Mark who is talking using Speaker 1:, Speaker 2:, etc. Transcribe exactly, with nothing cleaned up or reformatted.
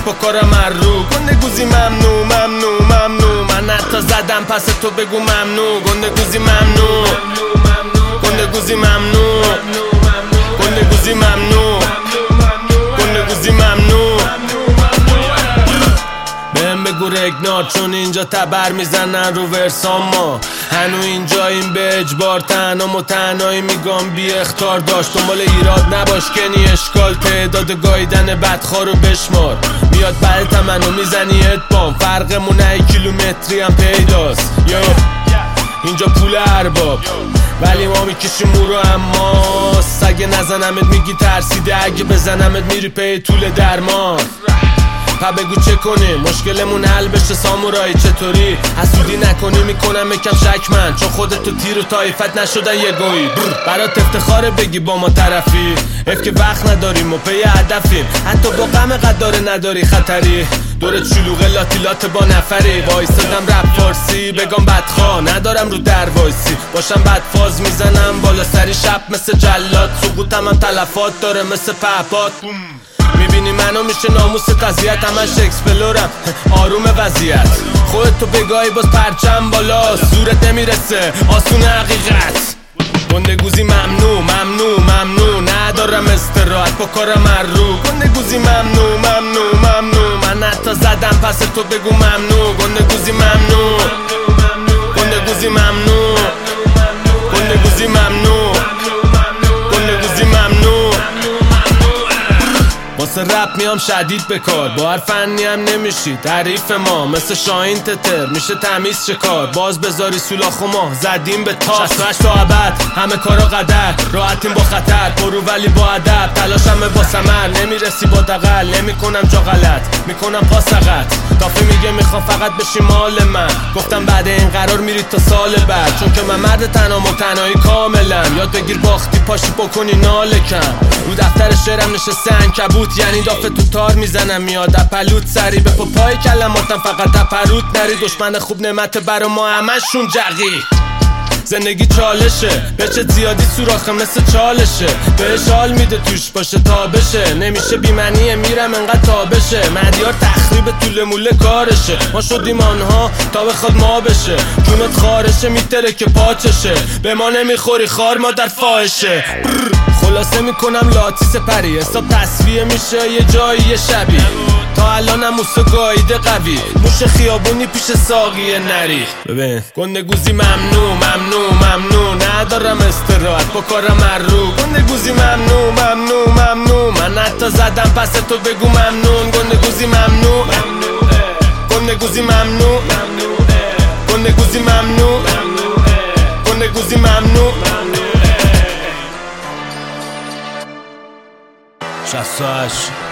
Speaker 1: با کارم رو. گنده گوزی ممنوع ممنوع ممنوع، من حتی زدم پس تو بگو ممنوع. گنده گوزی ممنوع، گنده گوزی ممنوع، گنده گوزی ممنوع، گنده گوزی ممنوع. بهم بگو رگنار چون اینجا تبر میزنن رو ورسان، ما هنو اینجا این به اجبار تنها و تنهایی میگم بی اختار داشت. دنبال ایراد نباش کنی اشکال، تعداد گایدن بدخوارو بشمار. میاد برای تمنو میزنی ادبام، فرقمون ای کیلومتری هم پیداست. یا اینجا پول ارباب ولی ما میکشیم او رو، اما اگه نزنمت میگی ترسیده، اگه بزنمت میری پی طول درمان. پا بگو چه کنیم مشکلمون حل بشه سامورایی، چطوری حسودی نکنی میکنم یکم شک من، چون خودت تو تیر و طایفت نشدن یه گویی. برات افتخاره بگی با ما طرفی، اف که وقت نداریم و پی هدفیم، حتی با غم قداره نداری خطری. دورت شلوغه لاتیلات با نفری، وایستادم رپ فارسی بگم بدخواه، ندارم رو در وایسی باشم بدفاز میزنم بالا سری شب مثل جلاد، سقوطم هم تلفات داره مثل پهپاد. میبینی منو میشه ناموس قضیت، همش اکسپلورم آروم وضعیت. خودتو بگاهی باز پرچم بالا، زورت نمیرسه آسون حقیقت. گنده گوزی ممنوع ممنوع ممنوع، ندارم استراحت با کارم رو. گنده گوزی ممنوع ممنوع ممنوع، من حتی زدم پس تو بگو ممنوع. گنده گوزی ممنوع، گنده گوزی ممنوع، گنده گوزی ممنوع، گنده گوزی ممنوع. واسه رپ میام شدید بکار، با هر فنی هم نمیشی تعریف ما، مثل شاهین تتر میشه تمیز شکار. باز بذاری سولاخ و ما زدیم به تاس، شصت و هشت تا ابد همه کارا قدر، راحتیم با خطر برو ولی با ادب. تلاشم با ثمر نمیرسی با دغل، نمیکنم جا غلط میکنم پاسقت. دافه میگه میخوام فقط بشی مال من، گفتم بعد این قرار میری تا سال بعد، چون که من مرد تنها و تنهایی کاملم. یاد بگیر باختی پاشی بکنی نالکم، رو دفتر شعرم نشسته عنکبوت، یعنی دافه تو تار میزنم میاد اپلوت. سری به پای کلماتم فقط اپروت نری، دشمن خوب نعمت برا ما همشون جقی. زندگی چالشه به چه زیادی سوراخه مثل چالشه، بهش حال میده توش باشه تا بشه، نمیشه بیمنیه میرم انقدر تا بشه. مدیار تخریب طول موله کارشه، ما شدیم آنها تا بخواد ما بشه. جونت خارشه میتره که پاچشه، به ما نمیخوری خار ما در فاحشه. خلاصه میکنم لاتیس پری، حساب تصویه میشه یه جایی یه شبی. تا الانم موسو گایده قوی، موش خیابونی پیش ساقی نری. ببین گنده گوزی ممنوع ممنوع ممنوع، ندارم استراحت با کارم رو. گنده گوزی ممنوع ممنوع ممنوع، من حتی زدم پس تو بگو ممنون. گنده گوزی ممنوع، گنده گوزی ممنوع، گنده گوزی ممنوع، گنده گوزی ممنوع. شصت و هشت